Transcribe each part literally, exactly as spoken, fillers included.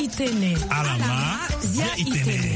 itene alama zia itene.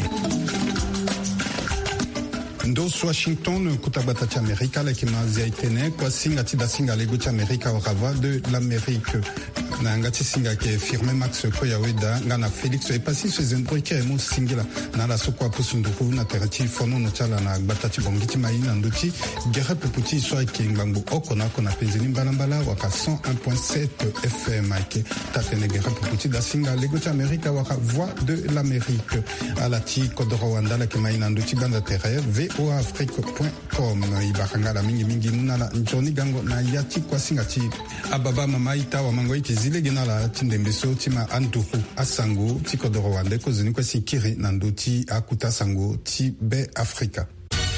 Ndosu Washington kutabata cha Amerika lakini zia itene kwa singa tida singa lego cha Amerika au rava de l'Amérique. Na ngati singa ke firme Max Koyaweda ngana Felix e pasi se zendroike mo singila na la sokwa pusunduku na terati fono no chala na batati bongiti maina nduti gere puputi so ke ngbangu okona kona penzini mbalambala waka cent un point sept F M ke tatene gere puputi da singa lego cha Amerika waka voix de l'Amérique alati kodoro wandala ke maina nduti banda terre voa afrique point com ibakanga la mingi mingi nuna njoni gango na yati kwa singa ti ababa mama ita wa mango iti zile gina la tindembeso tima antuku asango ti kodoro wande ko zini kwa sikiri nandoti akuta sango ti be Afrika.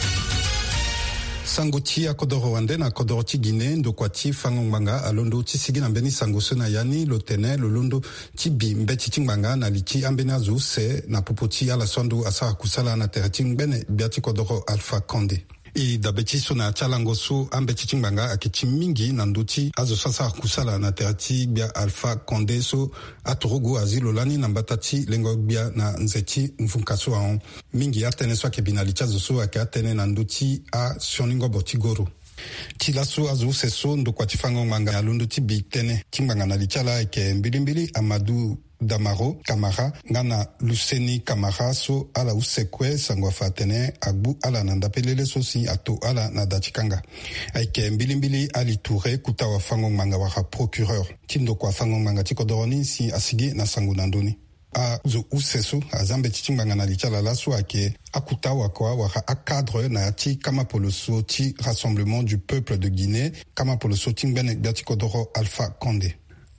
Sango ti a kodoro wande na kodoro ti Guinée ndo kwa ti fangongbanga alondo ti sigi na mbeni sango so na yani lotene lolondo ti bi mbeti ti ngbanga na liti ambeni azu se na popoti ala sondo asa kusala na terati ngbene biati kodoro Alpha Condé. I dabeti so na chalango so ambeti chimbanga akiti mingi na nduti azo sasa kusala na terati bia Alpha Condé so atorogo azilo lani na mbatati lengo bia na nzeti mfunkaso a mingi atene so ke binalicha zo so ake atene na nduti a sioningo botigoro tilaso azo seso ndo kwa tifango manga ya londo ti bitene timbanga na lichala ke mbilimbili Amadou Damaro Kamara ngana Luseni Kamara so ala usekwe sangwa fatene agbu ala nandapelele so si ato ala na datikanga aike mbilimbili ali Touré kutawa fango manga waka procureur tindo kwa fango manga tikodoroni si asigi na sangu nandoni a zo useso azambe timbanga na lichala laso ake akutawa kwa waka akadre na ti kama poloso ti Rassemblement du Peuple de Guinée kama poloso timbene biatikodoro Alpha Condé.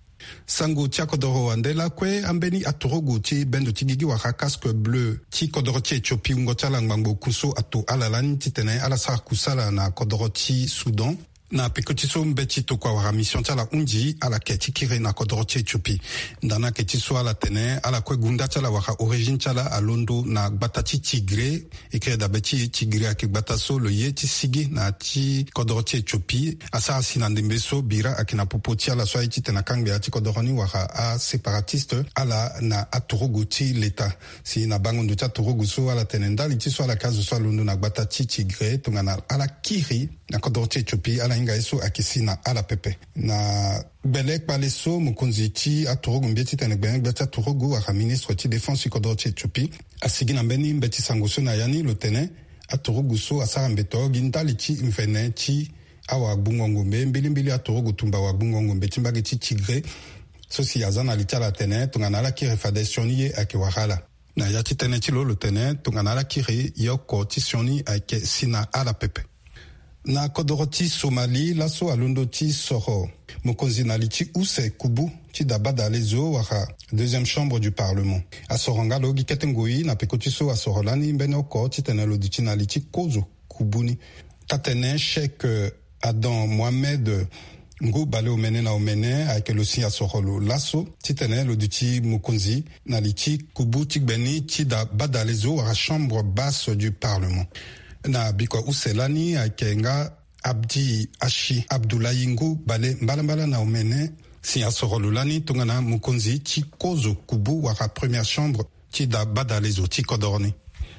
Sango tia kodoro wandela kwe ambeni atorogo ti bendo ti gigi waka casque bleu ti kodoro ti Ethiopie ungo tala ngbango kuso ato alalani ti tene ala sa kusala na kodoro ti Soudan na pekotiso mbeti to kwa wara mission tala unji ala keti kire na kodoro ti Ethiopie ndana ketiso ala tene ala kwe gunda tala waka origine tala alondo na batati tigre ekre da beti tigre ake bataso lo ye ti sigi na ti kodoro ti Ethiopie asa asina ndembeso bira akina popoti ala so iti tena kangbe ati kodoro ni waka a separatiste ala na atorogo ti leta si na bango ndo ta torogo so ala tene ndali ti so ala kazo so alondo na batati tigre tongana ala kiri na kodoro ti Ethiopie ala inga eso akisi na ala pepe na belek pale so mukonzi ti atorogo mbieti tene gbenek beti atorogo waka ministre ti défense kodoro ti Ethiopie asigi na mbeni mbeti sango so na yani lo tene atorogo so asara mbeto gintali ti mvene ti awa bungongo mbe mbilimbili atorogo tumba wa bungongo mbe ti mbage ti tigre so si aza na liti ala tene tongana ala kiri fade sioni ye ayeke wahala na ya ti tene ti lo lo tene tongana ala kiri ye oko ti sioni ayeke si na ala pepe. Na kodoro ti Somali laso alondo ti soro mokonzi na liti use kubu ti dabada lezo waka deuxième chambre du parlement asoro ngalo gi ketengoi na pekoti so asoro lani mbene oko ti tene lo duti na liti kozo kubuni tatene Cheikh Adam Mohamed ngo bale omene na omene ayeke lo si asoro lo laso ti tene lo duti mokonzi na liti kubu ti gbeni ti dabada lezo waka chambre basse du parlement na biko uselani akenga Abdi Ashi Abdoulaye Ngo bale mbalambala na omene si asorolulani tongana mukonzi ti kozo kubu waka première chambre ti da bada lezo ti kodoroni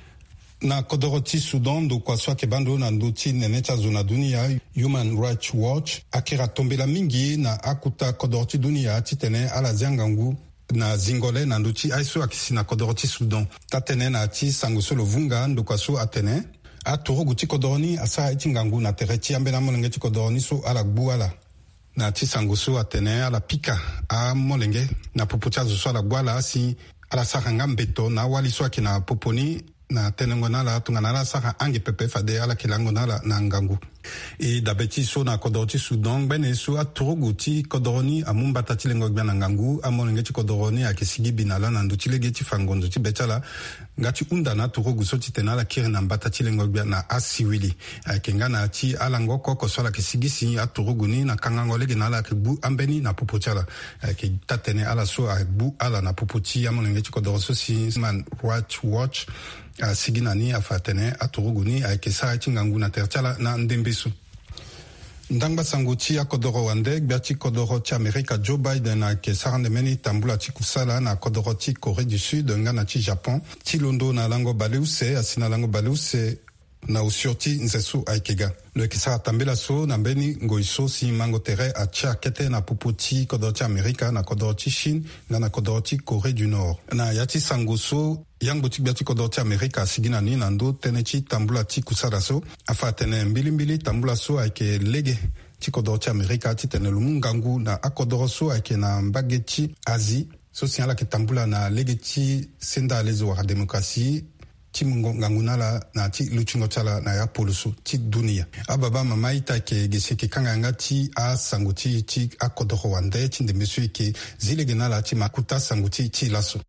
na kodoro ti Soudan do kwa swa ke bando na ndo ti nene ti azo na dunia Human Rights Watch akira tombela mingi na akuta kodoro ti dunia ti tene ala ziangangu na zingole na ndo ti aiso akisi na kodoro ti Soudan tatene na ti sango so lo vunga ndo kwa so atene atorogo ti kodoroni asa iti ngangu na tere ti ambeni amolenge ti kodoroni so ala gbu ala na ti sango so atene ala pika amolenge na popo ti azo so ala gbu ala asi ala sara nga mbeto na awali so ayeke na poponi na tene ngo na ala tongana ala sara ange pepe fade ala yeke lango na ala na ngangu e dabe ti so na kodoro ti Soudan gbene so atorogo ti kodoroni amumbata ti lengo gbia na ngangu amolenge ti kodoroni ayeke sigi bina ala na ndö ti lege ti fangondo ti be ti ala nga ti hunda na atorogo so ti tene ala kiri na mbata ti lengo gbia na asiwili ayeke nga na ti ala ngo oko so ala yeke sigi si atorogo ni na kangango lege na ala ayeke gbu ambeni na popo ti ala ayeke tatene ala so agbu ala na popo ti amolenge ti kodoro so si Human Rights Watch asigi na ni afa tene atorogo ni ayeke sara ti ngangu na tere ti ala na ndembe so ndangba sango ti akodoro wande gbia ti kodoro ti Amerika Joe Biden ayeke sarande mbeni tambula ti kusala na kodoro ti Corée du Sud nga na ti Japon ti londo na lango bale use asi na lango bale use na usio ti nzeso ayeke ga lo yeke sara tambela so na mbeni ngoi so si mango tere atie akete na pupu ti kodoro ti Amerika na kodoro ti Chine nga na kodoro ti Corée du Nord na ya ti sango so yango ti gbia ti kodoro ti Amerika asigi na ni na ndö tënë ti tambula ti kusala so afa atene mbilimbili tambula so ayeke lege ti kodoro ti Amerika ti tene lo mu ngangu na akodoro so ayeke na mbage ti Asie so si ala yeke tambula na lege ti senda ale zo wara demokrasi ti ngangu na la na ti lucungo ti ala na ya polo so ti dunia ababa mama ita yeke ge si yeke kanga yanga ti asango ti ti akodoro wande ti ndembe so yeke zi lege na la ti makuta sango ti ti laso.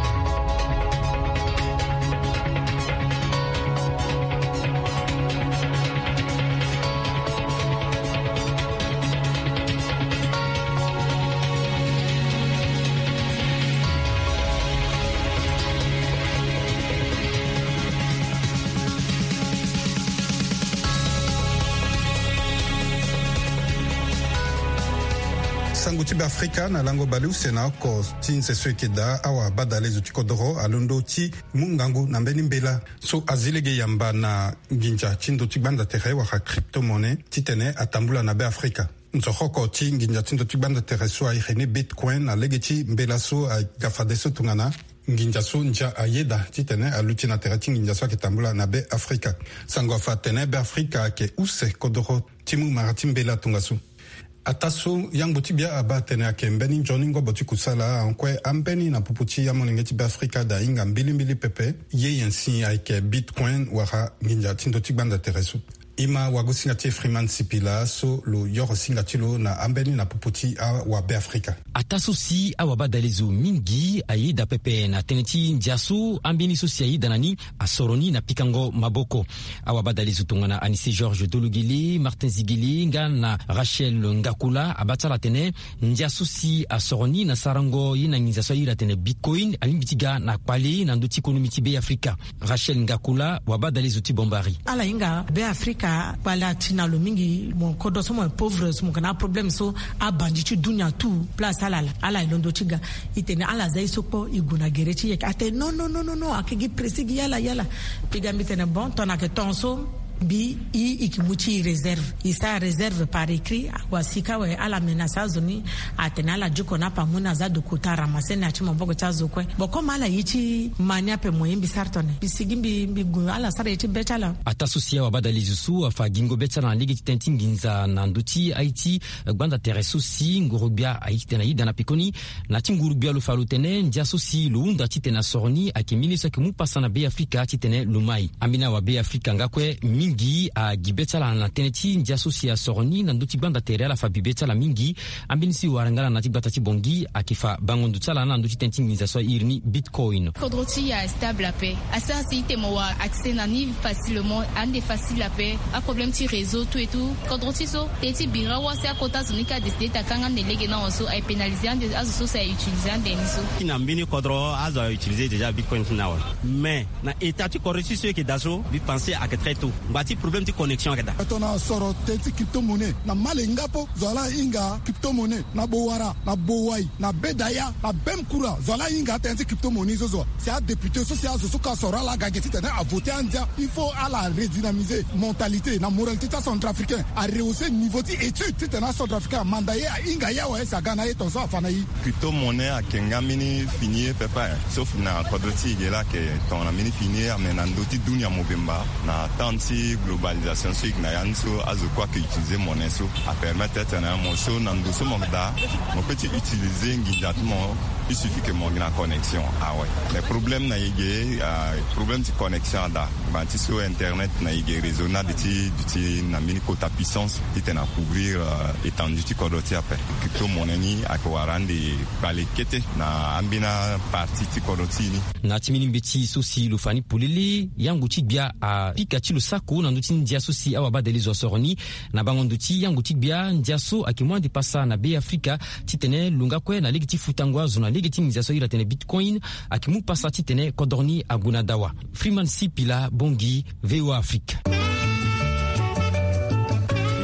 sango ti beafrika na lango bale use na oko ti nseso yeke da awa bada lezo ti kodro alondo ti mu ngangu na mbeni mbela so azi lege yamba na nginja ti ndo ti gbanda tere wara cryptomone ti tene atambula na beafrika nzoko oko ti nginja ti ndo ti gbanda tere so ayeke ni bitcoin na lege ti mbela so agafade so tongana nginja so nja ayeda ti tene alu ti na tere ti nginja so ayeke tambula na beafrika sango afa tene beafrika ayeke use kodro ti mu mara ti mbela tongaso ata so yango ti bia aba tene ayeke mbeni nzoni ngombo ti kusala ankue ambeni na pupu ti amolenge ti beafrika da hinga mbilimbili pepe ye yensi ayeke bitcoin wara nginja ti ndo ti gbanda tere so ima wago singa ti Freeman Sipila so lo yoro singa ti lo na ambeni na pupu ti awa beafrika ata so si awabada lezo mingi ayeda pepe na tënë ti ndia so ambeni so si ayeda na ni asoro ni na pikango maboko awabada lezo tongana Anissé Georges Dologele Martin Zigele nga na Rachel Ngakula aba ti ala tene ndia so si asoro ni na sarango ye na nginza so airi atene bitcoin alingbi ti ga na akpale na ndö ti ekonomi ti beafrika Rachel Ngakula wabada lezo ti bombari ala hinga beafrika wala tina lo mingi mon kodo so mo pauvre so mo kana problem so abandi ti dunia tout place ala ala ilondo tiga itene ala zai sokpo iguna gereti yek ate no no no no no akigi presigi yala yala piga mitene bon tona ke tonso bi i ikimuchi reserve isa reserve par écrit wasika we ala menasa zoni atena ala juko na pamuna za dokuta ramase na chimo bogo chazo kwe boko mala yichi manya pe moyimbi sartone bisigimbi bigu ala sare yichi betala atasusia wabada lizusu afa gingo betala na ligi tentinginza na nduti Haiti gbanda tereso si ngurubia Haiti tena yida na pikoni na tingurubia lo falutene ndia sosi lo unda titena sorni akimini so kemu pasana be Afrika titene lumai amina wa be Afrika ngakwe mingi a gibetala na teneti ndia sosi a sorni na nduti gbanda tere ala fa bibetala mingi ambini si warangala na tibata tibongi akifa bangondu tsala na nduti tentinginza so irni bitcoin kodroti ya stable la paix asa si temowa accès na ni facilement ande facile la paix a problème ti réseau tout et tout kodroti so teti bira wa se akota zunika décider ta kanga nelege na oso ay pénaliser ande azo so sa utiliser ande niso ina mbini kodro azo utiliser déjà bitcoin na wa mais na état ti correction ce que daso bi penser à que très tôt bati problème de connexion akada atona soro teti crypto monnaie na malengapo zola inga crypto monnaie na bowara na bowai na bedaya na bemkura zola inga tenti crypto monnaie zo c'est un député social so ka soro la gageti tena a voter andia il faut à la redynamiser mentalité na moralité centrafricain a rehausser niveau ti étude tena centrafricain mandaye inga ya wa sa gana eton so afana yi crypto monnaie a kenga mini fini pepa sauf na kodoti gela ke ton na mini fini amena ndoti dunia mobemba na tanti globalisation so ignayan so azo quoi que utiliser monnaie so a permettre tena mo so na ndo so mogda mo petit utiliser ngidatmo il suffit que mon na connexion ah ouais les problèmes na yé problème de connexion da banti sur internet na yé réseau na ti ti na mini quota puissance ti na couvrir étendue ti kodoti après crypto monnaie ni akwarande balekete na ambina partie ti kodoti ni na timini mbeti sosi lo fani polele yango ti bia a pikachi lo sako na nduti ndia sosi awa badeli zo soroni na bangondo ti yango ti bia ndia so akimwa de passa na be Afrika ti tene lunga kwe na ligi ti futangwa zona ligi ti ndia so ira tene bitcoin akimu passa ti tene kodorni aguna dawa Freeman Sipila Bongi V O A Afrique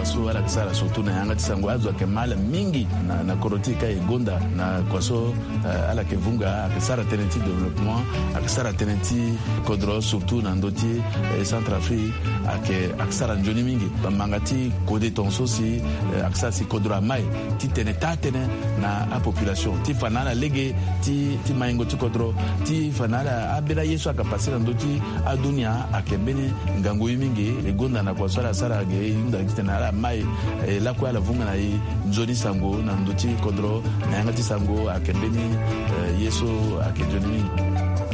so ala sara surtout na yanga tisango azo ke mala mingi na na korotika e gonda na kwaso uh, ala ke vunga akisara tenenti développement akisara tenenti kodro surtout na ndoti e Centrafrique ake akisara njoni mingi bamangati kode tonso si uh, akisara si kodro mai ti teneta tene na a population ti fanala lege ti ti maingo ti kodro ti fanala abela yesu akapasira ndoti adunia akebeni ngango mingi e gonda na kwaso ala sara ge inda kitena ala mai e la kwa la vunga na i njoni sango na ndoti kodro na yanga ti sango akebeni uh, yesu akejoni mingi.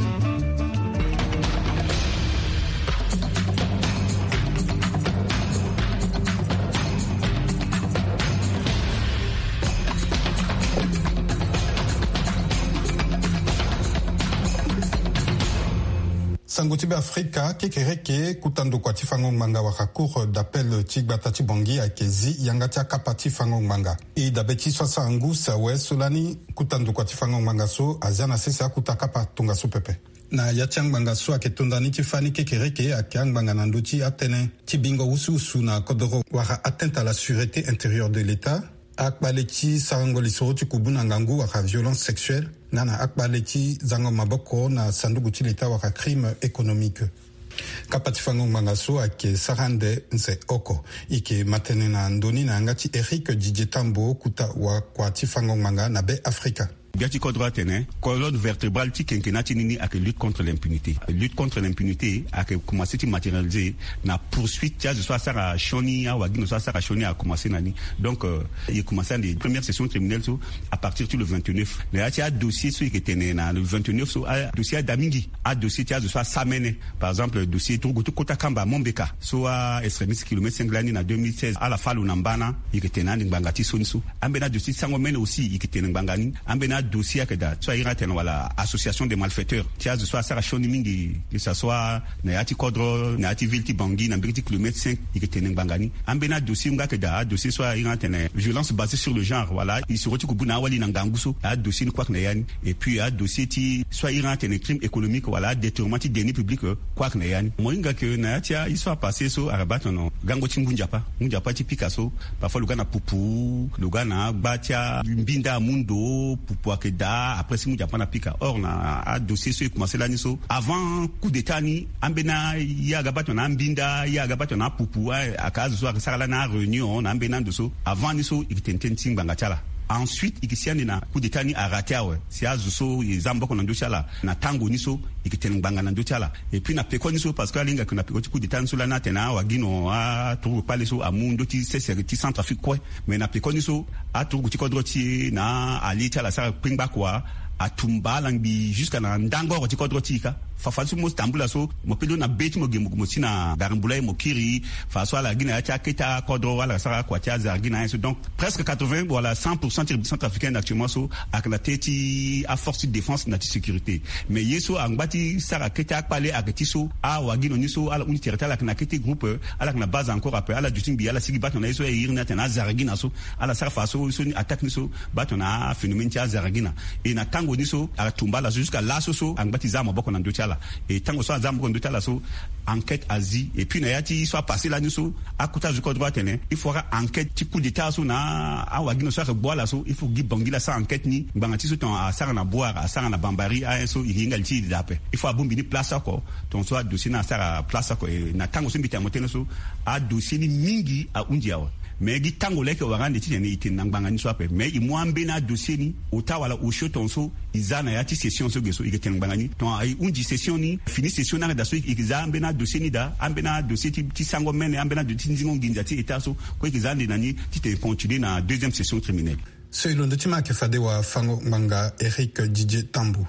Sangotibe Afrika kekereke kutando kwa tifango manga waka cour d'appel tigbata tibongi akezi yangati akapati fango manga e dabeti swasa angu sawe solani kutando kwa tifango manga so aziana sese akuta kapa tunga so pepe na yatiang manga so aketondani tifani kekereke akiang manga nanduti atene tibingo usu usu na kodoro waka atteinte à la sûreté intérieure de l'État akbaleti sarangoli soroti kubuna ngangu waka violence sexuelle nana akbaleti zango maboko na sanduku ti l'État waka crime économique kapati fango mangaso ake sarande nse oko ike matene na ndoni na ngati Eric Didier Tambo kuta wa kwa tifango manga na be Afrika. Biati kodra tene, colonne vertébrale ti kenkenati nini ake lutte contre l'impunité. Lutte contre l'impunité ake commencé ti matérialiser na poursuite tia je sois sara choni a wagino sois sara choni a commencé nani. Donc euh, il commencé les premières sessions criminelles so à partir du le vingt-neuf. Mais il y a dossier so qui tene na le vingt-neuf so a dossier d'amingi, a dossier tia je sois samene. Par exemple le dossier Togo Kota Kamba Mombeka so a extrémiste kilomètre cinq l'année na deux mille seize à la falu nambana il tene na ngangati soniso. Ambena dossier sangomene aussi il tene ngangani. Ambena dossier que da soit ira tena wala association des malfaiteurs tia de soit sara shoni mingi que ça soit na yati kodro na yati vilti bangi na mbiti kilomètre cinq iketene bangani ambena dossier nga que da dossier soit ira tena violence basée sur le genre voilà il se retrouve kubuna wali na nganguso a dossier quoi na yani et puis a dossier ti soit ira tena crime économique voilà détournement ti deniers publics quoi na yani moinga que na yati il soit passé so arabat non gango tingunja pa munja pa ti Picasso parfois le gana pupu le gana batia mbinda mundo pupu que da après si mouja pana pika or na a dossier so commencé là niso avant coup d'état ni ambena ya gabato na mbinda ya gabato na pupu akazo so akasala na réunion na ambena ndoso avant niso ikitententing bangatala. Ensuite ikisiani na coup d'état ni araté ouais si azuso izamba ko ndocha la na tango niso ikitene banga na ndocha la et puis na peko niso parce que alinga kuna peko coup d'état niso la na tena wagino a trouve pas les so amundo ti sécurité Centrafrique quoi mais na peko niso a trouve ti kodroti na alita la sa pingba quoi a tumba langbi jusqu'à na ndango ti kodrotika fafasu mo stambula so mo pedo na beti mo gemu mo sina garambula mo kiri faso ala gina ya keta kodro wala sara kwa tia zargina so donc presque quatre-vingts voilà cent pour cent des centrafricains actuellement so ak la teti a force de défense na sécurité mais yeso angbati sara keta pale aketi so a wagino niso ala unité territoriale na keti groupe ala na base encore après ala jutimbi ala sigi bato na yeso irna tena zargina so ala sara faso so ni attaque niso bato na phénomène tia zargina et na tango niso ala tumbala jusqu'à là so angbati za maboko na ndochala et tant que soit zambo conduite là so enquête asie et puis na yati soit passé là niso akuta du code droit tene il faudra enquête type d'état so na awagino soit bois là so il faut gibangi la sa enquête ni bangati so ton a sara na boire a sara na bambari a so iringa liti d'après il faut abombi ni place ko ton soit dossier na sara place ko na tango so mbita motene so a dossier ni mingi a undiawa mais gi tango leke warande ti ne itin ngbanga ni swape mais i mwambe na dossier ni ota wala o shoton so izana yati session so geso igeten ngbanga ni ton ai unji session ni fini session na da so ikizambe na dossier ni da ambe na dossier ti, ti sango mene ambe na dossier nzingo nginja ti eta so ko ikizande nani ti te continuer na deuxième session criminelle so ilondo ti ma ke fade wa fango manga Eric Didier Tambo.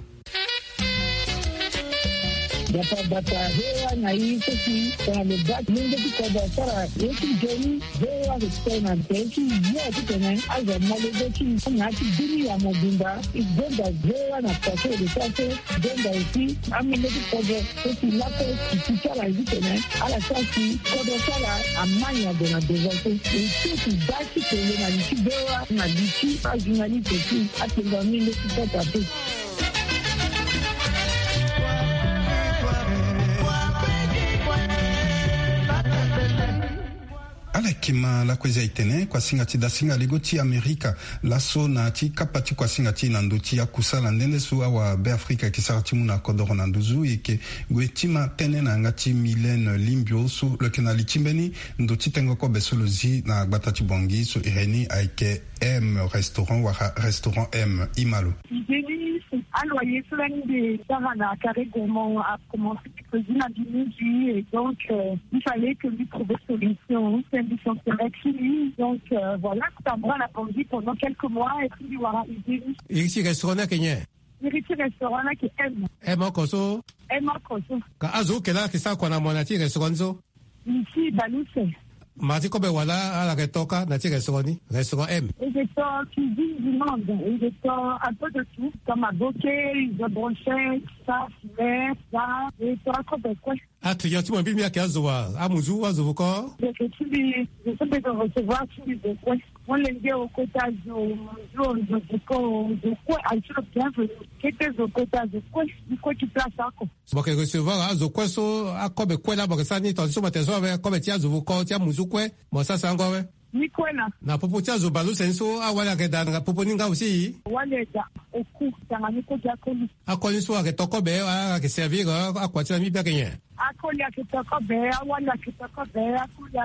Data data hewa na hii sisi kwa mbaki mungu kwa sara yetu jeni hewa kutena teki yote tena aza malegochi na kidini ya mobimba igonda hewa na pasho de sase gonda usi amelegochi kwa sisi lapo kichara hivi tena ala sasi kwa sara amanya dona devote sisi baki tena na lichibewa na lichi ajunali teki atenga mimi kupata tu. kima la kwezi itene kwa singati da singa lego ti Amerika laso na ti kapati kwa singati na ndoti ya kusala ndende su awa be Afrika kisarati muna kodoro na nduzu eke gwetima tene na ngati Milene Limbio su lekena lichimbeni ndoti tengo ko besolozi na gbatati bongi su ireni aike M restaurant wa restaurant M Imalo. Alors, il y a des Sarana Carré Gourmand a commencé à cuisiner à midi et donc euh, il fallait que lui trouve solution. C'est une mission lui. Donc euh, voilà, Tambra l'a vendu pendant quelques mois et puis il y aura eu des ici restaurant Kenya. Ici restaurant qui aime. Aime encore ça. Aime encore ça. Quand Azo kela qui ça qu'on a monati restaurant ça. Ici Balousse. Mati kobe wala ala retoka na ti restaurant ni restaurant M. Et des temps cuisine du monde, et des temps un peu de tout, comme à bokeh, de brochettes, ça, filet, ça, et toi kobe quoi. Ah tu y a tu m'as bien mis à quinze wa amuzu wa zuvuko. Je sais tu lui, je sais de recevoir tu lui de quoi. On l'envoie au quota du jour de quoi, de quoi, à sur bienvenue. Qu'est-ce au quota de quoi, du quoi tu places ça quoi. Bon que recevoir à zo quoi so à kobe quoi là bon ça ni ton so matezo avec kobe ti azuvuko ti amuzu quoi. Bon ça c'est encore ouais. Ni quoi là. Na popo ti azu balu senso a wala ke dan popo ninga aussi. Wala da oku tanga ni ko jakoli. A ko ni so ke toko be a ke servir a ko ti na mi be kenye. Akoli akitoko be wala akitoko be akoli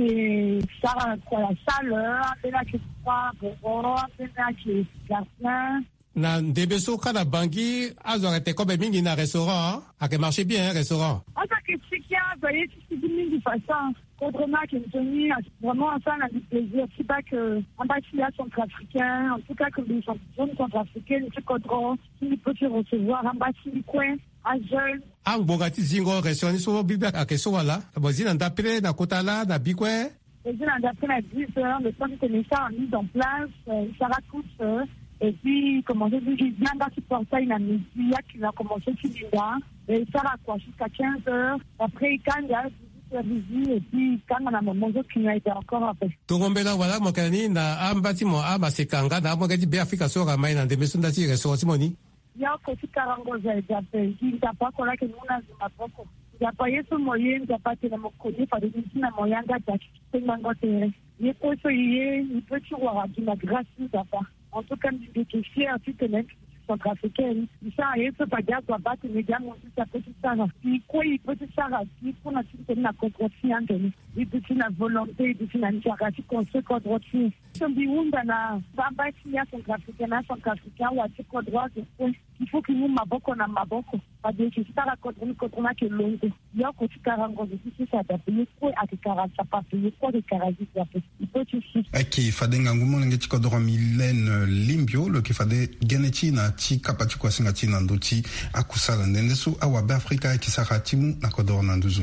aki sara kwa la chaleur bela kitwa boro bela ki gassin. Na ndebeso kana bangi azo arrêté comme mingi na restaurant a que marché bien restaurant. Ah ça que c'est bien voyez c'est du mingi façon autrement que Tony vraiment ça a du plaisir c'est pas que en bas il y a son africain en tout cas que les jeunes centrafricains c'est contrôle il peut se recevoir en bas du coin à jeune. Ah bongati zingo restaurant so bibia a que so wala bozina ndapre na kotala na bikwe. Bozina ndapre na dix heures le temps que les ça mis en place ça raconte. Et puis, comment je dis, je viens d'assister une amie qui a commencé chez Linda. Et ça a quoi jusqu'à quinze heures. Après, quand il y a visite, et puis quand on a mangé, qui a été encore après. Togombela, voilà, mon cani, na ambati mo ama sekanga, na mo gadi be Afrika so ramai na demeson dati restaurant moni. Il y a aussi karango za jape, qui n'a pas qu'on a que nous na zuma poko. Il y a pas yeso moyen, il y a pas que na mokoni, pas de diti na moyen d'ati, c'est mangotere. Il peut se y il peut se voir à la grâce d'apa. En tout cas, je suis fier à tout le monde centrafricaine. Ça, il faut pas dire qu'on va battre les gars, mais ça peut se faire. Puis, quoi, il peut se faire aussi pour la suite de la contre-fille. Il peut se la volonté, il peut se la initiative qu'on se contre-fille. Si on dit, on a un bambas qui a centrafricain, un centrafricain, ou à ce qu'on droit de point, il faut que nous, maboko, on a maboko. Pas de je suis pas la contre-fille, contre moi, que l'on dit. Il y a aussi quarante ans, je suis ça, t'as payé quoi, à tes quarante, t'as pas payé quoi, des quarante, t'as payé. Il faut que tu Aki fadenga ngumo ngeti kodoro Milene Limbio lo kifade geneti na ti kapati kwa singati na ndoti akusala ndendesu awa be Afrika kisaratimu na kodoro na nduzu.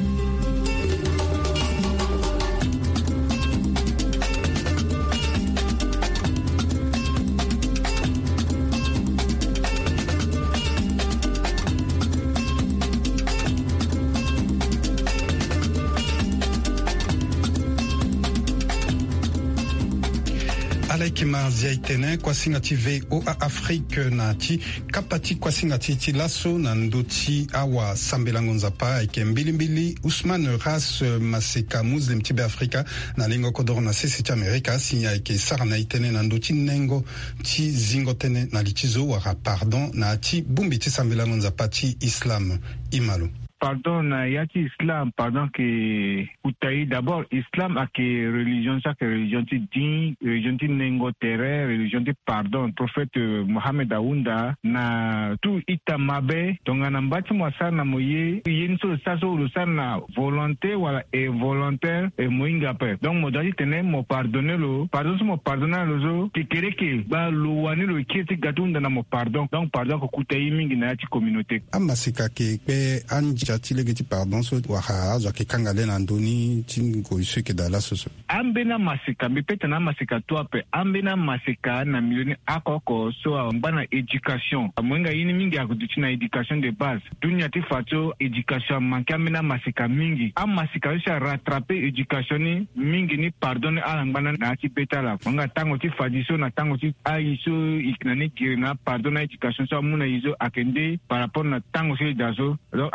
Kima ziaitene kwa singati V O A Afrique na ti kapati kwa singati ti laso na ndoti awa sambelango nzapa eke mbili mbili Ousmane Ras Maseka Muslim tibe Afrika na lingo kodoro na sisi ti Amerika sinya eke sara na itene na ndoti nengo ti zingo tene na litizo wara pardon na ti bumbi ti sambelango nzapa ti Islam Imalo. Pardon, il y a islam, pardon, que Outaï, d'abord, islam a que religion, ça que religion ti din, religion ti nengo terre, religion ti pardon, prophète Mohamed Aounda, na tout itamabe, donc en ambati moi ça na moye, yen so ça so le ça na volonté wala et volontaire et moinga pe. Donc mo dali tene mo pardonner lo, pardon so mo pardonner lo zo, ki kere ke ba lo wani lo ki ti gatunda na mo pardon. Donc pardon ko Outaï mingi na ti communauté. Amasika ke pe anja tilege ti pardon so waha zo ke kangale na ndoni tingo isu ke dala so so ambena masika mipeta na masika to ape ambena masika na milioni akoko so ambana education amwenga yini mingi akuduchi na education de base dunia ti fato education manka ambena masika mingi am masika sha rattraper education ni mingi ni pardon ala ngana na ti betala manga tango ti fadiso na tango ti aiso iknani kirina pardon na education so muna izo akende par rapport na tango se dazo donc am masika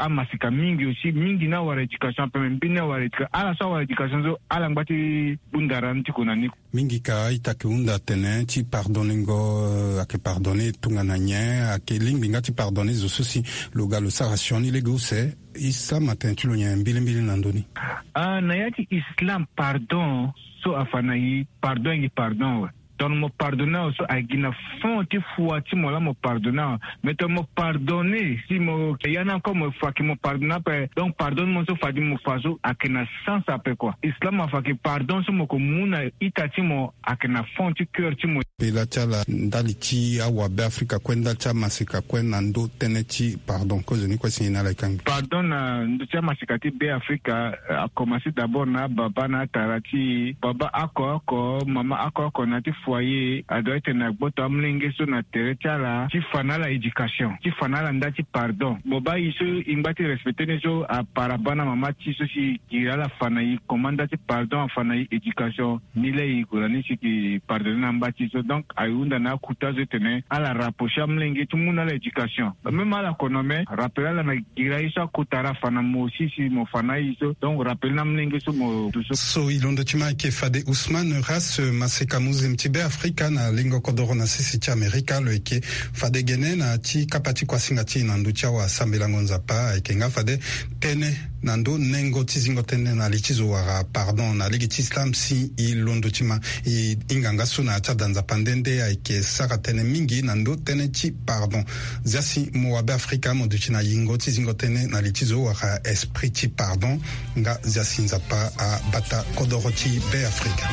Africa mingi aussi mingi na wara education pe mbina wara education ala sa wara education zo ala ngati bundaran ti konani mingi ka itake unda tene ti pardoningo ake pardonner tungana nye ake limbi ngati pardonner zo susi loga lo sarasioni leguse islam atentulo nya mbili mbili nandoni ah na yati islam pardon so afana yi pardon yi pardon donc me pardonner aussi agina fond ti fois ti mo la me pardonner mais to me pardonner si mo yana comme fois qui me pardonner donc pardonne mo so fadi mo faso akena sans après quoi islam a fa que pardon so mo ko muna itati mo akena fond ti cœur ti mo pela chala ndali ti awa be Afrika kwenda cha masika kwenda ndo teneti pardon cause ni kwa sina la kangi pardon na ndo cha masika ti be Afrika a commencé d'abord na baba na tarati baba ako ko mama ako ko na ti foyer a doit être na boto amlenge so na terechala ti fana la education ti fana la ndati pardon boba iso imbati respecter ne so a parabana mama ti so si gira la fana yi commanda ti pardon fana yi education ni le yi ko ni si ki pardonner na mbati so donc ayunda na kuta zo tene ala rapprocher amlenge tout monde la education même ala konome rappeler la na gira isa kutara fana mo si si mo fana iso donc rappeler na amlenge so mo tout so so ilondo tima ke fade Ousmane ras maseka muzim tibe Afrika na lingo kodoro na sisi ti Amerika lo eke fade gene na ti kapati kwa singati na ndu cha wa sambela ngonza pa eke nga fade tene na ndo nengo ti zingo tene na lichizo wara pardon na ligi ti islam si ilondo tima i inganga so na cha danza pandende eke saka tene mingi na ndo tene ti pardon zasi mo wabe Afrika mo du na yingo ti zingo tene na lichizo wara esprit ti pardon nga zasi nzapa a bata kodoro ti be Afrika.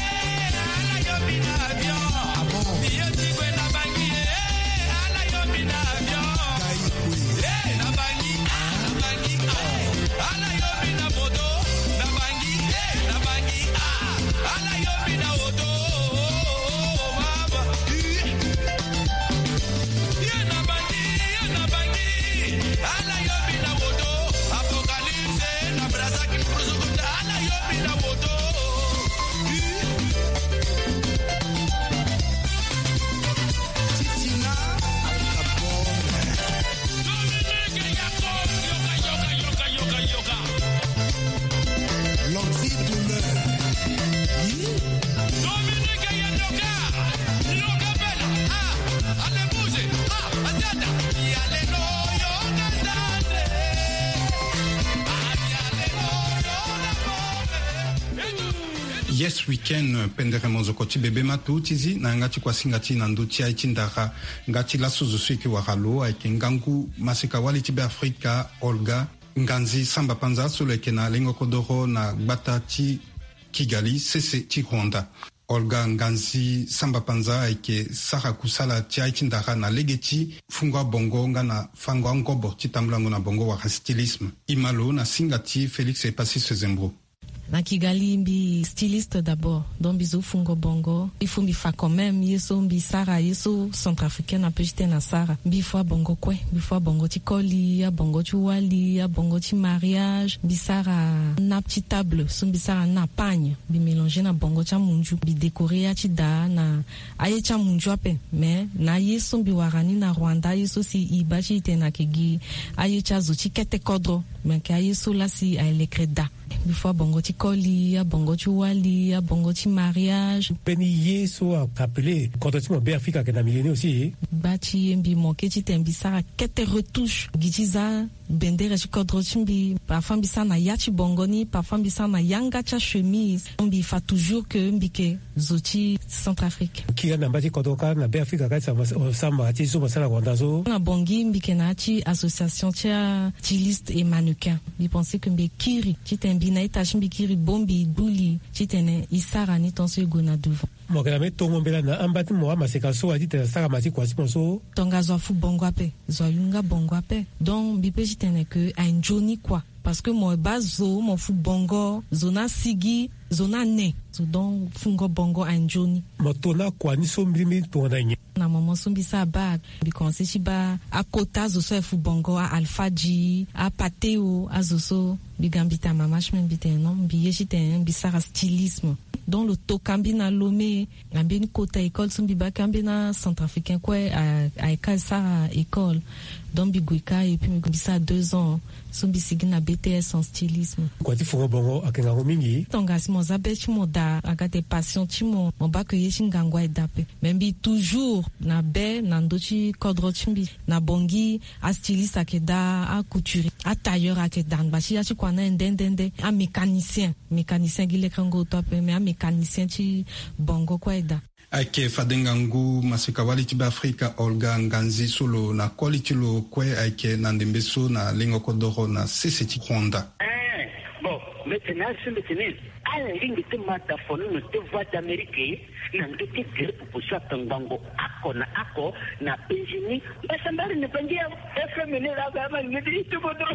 Yes weekend pendere mozoko ti bebe matu tizi na ngati kwa singati na nduti ai tindara ngati la suzu swiki wa halo ai kengangu masika wali ti be Afrika Olga nganzi samba panza solo kena lingo kodoro na gbata ti Kigali sese ti Rwanda Olga nganzi samba panza ai ke sara kusala ti ai tindara na legeti fungwa bongo ngana fangwa ngobo ti tamblango na bongo wa stylisme imalo na singati Felix Epasi Sezembro na Kigali mbi styliste d'abord donc bizo fungo bongo il faut mi fa quand même yeso mbi sara yeso centrafricaine na pejite na sara mbi fois bongo kwe mbi fois bongo ti koli ya bongo ti wali ya bongo ti mariage mbi sara na petit table so mbi sara na pagne mbi mélanger na bongo ti munju mbi décorer ya ti da na aye ti munju ape mais na yeso mbi warani na Rwanda yeso si iba ti te na kegi aye ti azo ti kete kodro mais ke aye so la si ay le kreda before bongo ti koli ya bongo ti wali ya bongo ti mariage peni ye so a appelé quand tu m'as Afrika que na millénaire aussi ba ti mbi moke ti tembi sara kete retouche gitiza bendere ti kodro ti mbi parfois mbi sa na ya ti bongo ni parfois mbi sa na yanga ti chemise mbi fa toujours que mbi ke zo ti Centrafrique ki na mbati kodro ka na be Afrika ka sa ma ti so masala Rwanda so na bongi mbi ke na ti association ti styliste et mannequin mbi penser que mbi kiri ti tembi na ita mbi kiri bombi buli ti tene isara ni tonso ego na devant mo kana me to mo bela na ambati mo maseka so ati te sara mati kwa so tonga zo fu bongo ape zo yunga bongo ape donc mbi pe ti tene que a njoni quoi parce que mo ba zo mo fu bongo zona sigi zona ne so donc fungo bongo a njoni mo to na kwa ni so mbi to na nye na momo so mbi sa ba bi konse chi ba a kota zo so fu bongo a alfaji a pateo a zo so bi gambita mama chmen bi te non bi ye chi te bi sara stylisme dans le tokambi na Lomé ambeni kota école sumbi bakambi na centrafricain quoi à à école ça école donc biguika et puis mbisa deux ans sumbi sigina B T S en stylisme quoi tu faut bongo akenga mingi tonga simo zabe chimo da agate passion chimo mon ba que yeshingangwa edape membi toujours na be na ndochi kodro chimbi na bongi a styliste akeda a couturier a tailleur akeda bashi ya chikwana ndendende a mécanicien mécanicien gile kango top mais a mécanicien chi bongo kwa eda ake fadengangu masikawali tiba Afrika Olga Nganzi solo na koli tilo kwe ake nandembeso na lengo kodoro na seseti Rwanda. Eh bon maintenant c'est maintenant à la ligne de mataphone ne te voit d'Amérique na ndoki gere poposha tangango ako na ako na Benjamin basambari ne bangia F M N la ba ngedi to bodo.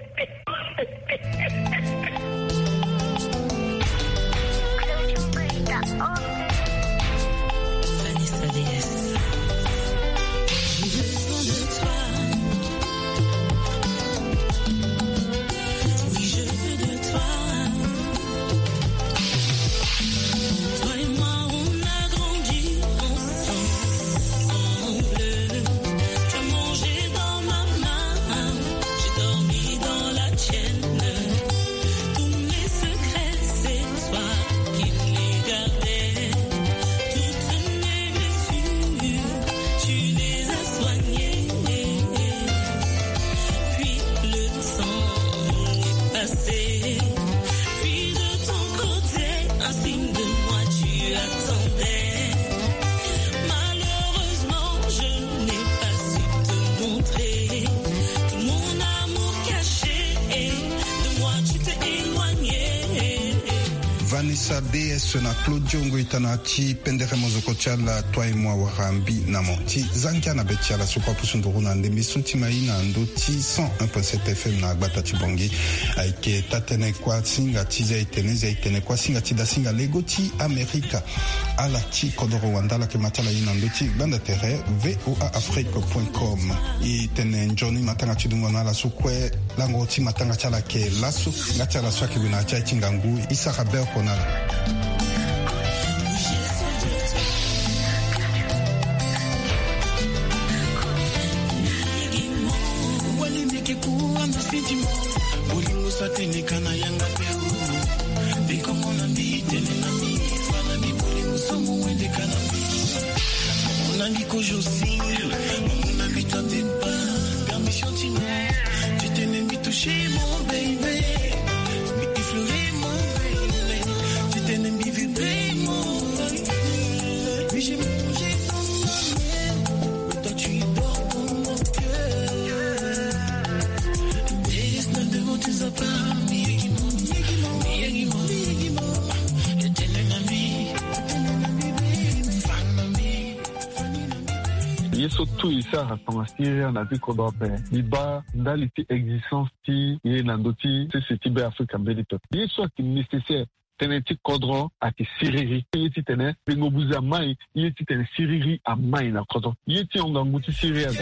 Vanessa D S na Claudio Ngoitana chi pendere mozoko chala toi moi warambi na monti zankia na betia la sokwa pusunduru na ndembi suntima ina ndoti cent un virgule sept F M na gbata chibongi aike tatene kwa singa tiza itene za itene kwa singa tida singa legoti Amerika ala chi kodoro wandala ke matala ina ndoti banda terre voa afrique point com itene njoni matanga chidungo na la sokwe lango ti matanga chala ke laso ngata la swaki bina cha chingangu isa raber konala. Surtout ici à Rassemblée, on a vu qu'on doit faire. Liba, dans l'existence qui est dans d'autres, c'est ce type d'Afrique en Bélit. Il est soit nécessaire. Teneti kodro ati siriri yeti tene bengo buza mai yeti tene siriri a mai na kodro yeti onga muti siriri ada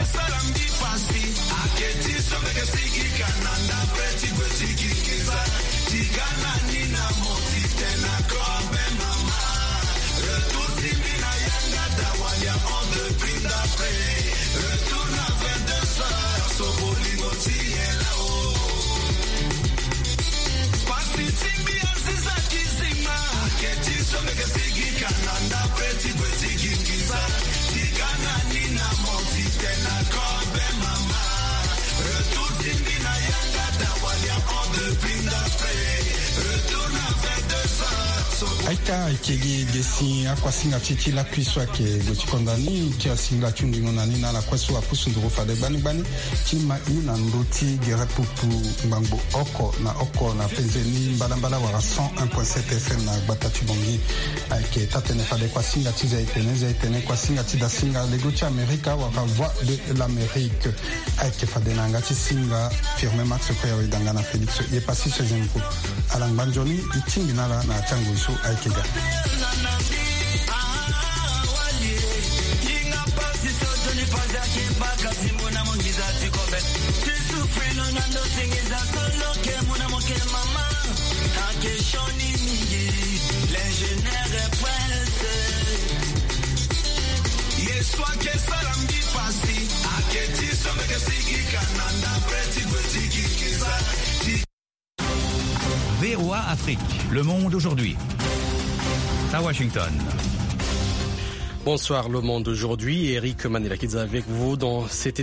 aika ikegi gesi akwa singa chichi la kwiswa ke gochi kondani kia singa chundi ngonani na la kwasu apusu nduru fade bani bani chima ina ndoti gere pupu mbangbo oko na oko na penzeni mbala mbala wara cent un virgule sept F M na gbata chibongi aike tatene fade kwa singa chiza itene za itene kwa singa chida singa legochi Amerika wara voix de l'Amérique aike fade na ngati singa firme max kwa ya wedanga na Felix ye pasi seizième groupe alang banjoni itingi nala na changu isu aikega l'ingénieur V O A Afrique. Le Monde aujourd'hui. À Washington. Bonsoir Le Monde aujourd'hui, Eric Manilakidze avec vous dans cette édition.